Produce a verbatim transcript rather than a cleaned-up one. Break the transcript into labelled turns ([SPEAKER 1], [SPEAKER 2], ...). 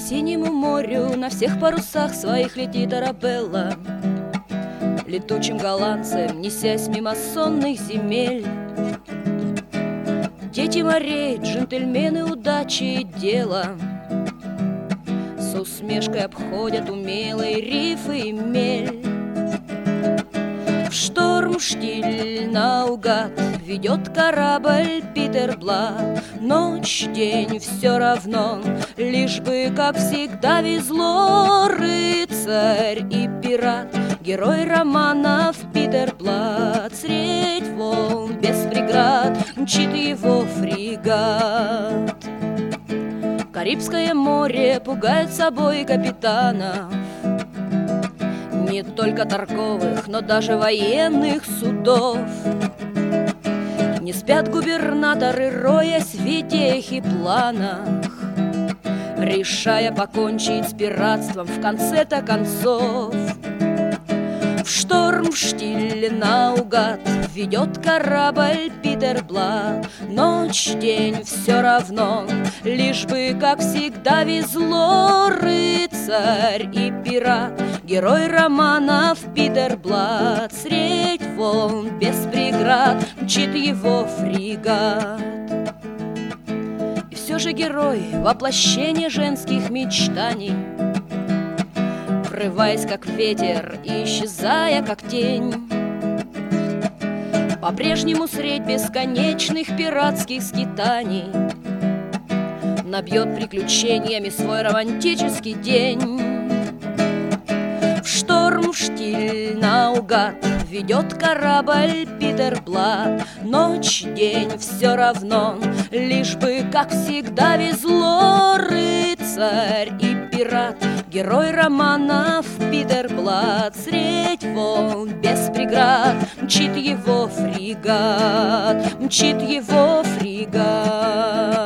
[SPEAKER 1] синему морю на всех парусах своих летит Арабелла, летучим голландцем несясь мимо сонных земель. Дети морей, джентльмены удачи и дела, с усмешкой обходят умелые рифы и мель. В шторм штиль наугад ведет корабль Питерблат. Ночь, день, все равно, лишь бы, как всегда, везло. Рыцарь и пират, герой романов Питерблат, средь волн без преград мчит его фрегат. Карибское море пугает собой капитанов, не только торговых, но даже военных судов. Не спят губернаторы, роясь в идеях и планах, решая покончить с пиратством в конце-то концов. В шторм штиль наугад ведет корабль Питерблат. Ночь, день, все равно, лишь бы, как всегда, везло. Рыцарь и пират, герой романов Питерблат, средь волн без преград мчит его фрегат. И все же герой — воплощение женских мечтаний, врываясь как ветер и исчезая как тень, по-прежнему средь бесконечных пиратских скитаний набьет приключениями свой романтический день. В шторм штиль наугад ведет корабль Питерблат. Ночь, день, все равно, лишь бы, как всегда, везло. Рыцарь и пират, герой романов Питерблат, средь волн без преград мчит его фрегат, мчит его фрегат.